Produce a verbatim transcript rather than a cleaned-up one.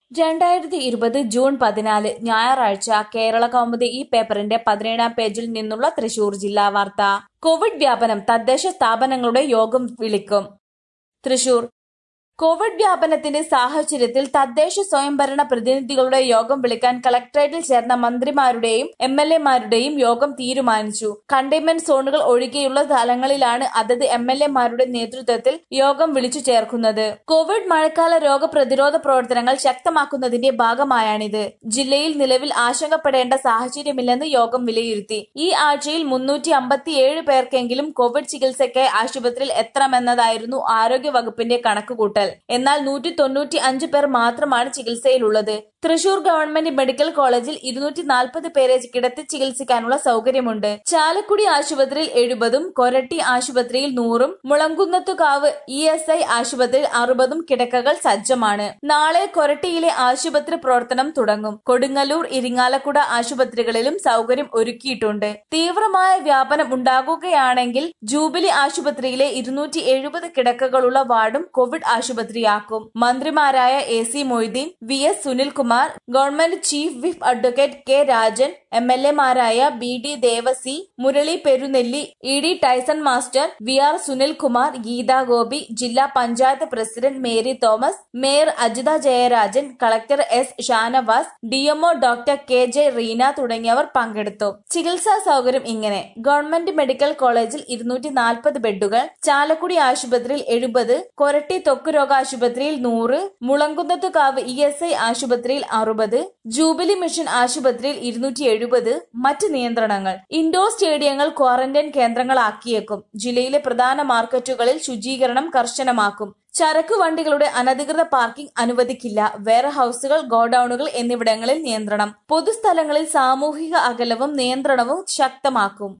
രണ്ടായിരത്തി ഇരുപത് ജൂൺ പതിനാല് ഞായറാഴ്ച കേരള കൗമുദി ഈ പേപ്പറിന്റെ പതിനേഴാം പേജിൽ നിന്നുള്ള തൃശൂർ ജില്ലാ വാർത്ത. കോവിഡ് വ്യാപനം, തദ്ദേശ സ്ഥാപനങ്ങളുടെ യോഗം വിളിക്കും. തൃശൂർ കോവിഡ് വ്യാപനത്തിന്റെ സാഹചര്യത്തിൽ തദ്ദേശ സ്വയംഭരണ പ്രതിനിധികളുടെ യോഗം വിളിക്കാൻ കളക്ടറേറ്റിൽ ചേർന്ന മന്ത്രിമാരുടെയും എം എൽ എമാരുടെയും യോഗം തീരുമാനിച്ചു. കണ്ടെയ്ൻമെന്റ് സോണുകൾ ഒഴികെയുള്ള സ്ഥലങ്ങളിലാണ് അതത് എം എൽ എമാരുടെ നേതൃത്വത്തിൽ യോഗം വിളിച്ചു ചേർക്കുന്നത്. കോവിഡ് മഴക്കാല രോഗപ്രതിരോധ പ്രവർത്തനങ്ങൾ ശക്തമാക്കുന്നതിന്റെ ഭാഗമായാണിത്. ജില്ലയിൽ നിലവിൽ ആശങ്കപ്പെടേണ്ട സാഹചര്യമില്ലെന്ന് യോഗം വിലയിരുത്തി. ഈ ആഴ്ചയിൽ മുന്നൂറ്റി അമ്പത്തിയേഴ് പേർക്കെങ്കിലും കോവിഡ് ചികിത്സയ്ക്കായി ആശുപത്രിയിൽ എത്തണമെന്നതായിരുന്നു ആരോഗ്യ വകുപ്പിന്റെ കണക്കുകൂട്ടൽ. എന്നാൽ നൂറ്റി തൊണ്ണൂറ്റി അഞ്ച് പേർ മാത്രമാണ് ചികിത്സയിലുള്ളത്. തൃശൂർ ഗവൺമെന്റ് മെഡിക്കൽ കോളേജിൽ ഇരുന്നൂറ്റി നാൽപ്പത് പേരെ കിടത്തി ചികിത്സിക്കാനുള്ള സൗകര്യമുണ്ട്. ചാലക്കുടി ആശുപത്രിയിൽ എഴുപതും കൊരട്ടി ആശുപത്രിയിൽ നൂറും മുളങ്കുന്നത്തുകാവ് ഇ എസ് ഐ ആശുപത്രിയിൽ അറുപതും കിടക്കകൾ സജ്ജമാണ്. നാളെ കൊരട്ടിയിലെ ആശുപത്രി പ്രവർത്തനം തുടങ്ങും. കൊടുങ്ങല്ലൂർ, ഇരിങ്ങാലക്കുട ആശുപത്രികളിലും സൗകര്യം ഒരുക്കിയിട്ടുണ്ട്. തീവ്രമായ വ്യാപനം ഉണ്ടാകുകയാണെങ്കിൽ ജൂബിലി ആശുപത്രിയിലെ ഇരുന്നൂറ്റി എഴുപത് കിടക്കകളുള്ള വാർഡും കോവിഡ് ആശുപത്രിയാക്കും. മന്ത്രിമാരായ A C Moideen, V S Sunilkumar, government chief whip advocate K Rajan, M L എമാരായ B D Devasy, Murali Perunnelli, E D Tyson master, V R Sunilkumar, Geetha Gopi, ജില്ലാ panchayat president Mary Thomas, mayor Ajitha Jayarajan, collector S Shanavas, D M O doctor K J Reena തുടങ്ങിയവർ പങ്കെടുത്തു. ചികിത്സാ സൗകര്യം ഇങ്ങനെ: government medical കോളേജിൽ ഇരുന്നൂറ്റി നാൽപ്പത് ബെഡുകൾ, ചാലക്കുടി ആശുപത്രിയിൽ എഴുപത്, കൊരട്ടി ത്വക്ക് രോഗാശുപത്രിയിൽ നൂറ്, മുളങ്കുന്നത്തുകാവ് ഇ എസ് ഐ ആശുപത്രിയിൽ അറുപത്, ജൂബിലി മിഷൻ ആശുപത്രിയിൽ ഇരുന്നൂറ്റി എഴുപത്. മറ്റ് നിയന്ത്രണങ്ങൾ: ഇൻഡോർ സ്റ്റേഡിയങ്ങൾ ക്വാറന്റൈൻ കേന്ദ്രങ്ങളാക്കിയേക്കും. ജില്ലയിലെ പ്രധാന മാർക്കറ്റുകളിൽ ശുചീകരണം കർശനമാക്കും. ചരക്ക് വണ്ടികളുടെ അനധികൃത പാർക്കിംഗ് അനുവദിക്കില്ല. വെയർ ഹൌസുകൾ, ഗോഡൌണുകൾ എന്നിവിടങ്ങളിൽ നിയന്ത്രണം. പൊതുസ്ഥലങ്ങളിൽ സാമൂഹിക അകലവും നിയന്ത്രണവും ശക്തമാക്കും.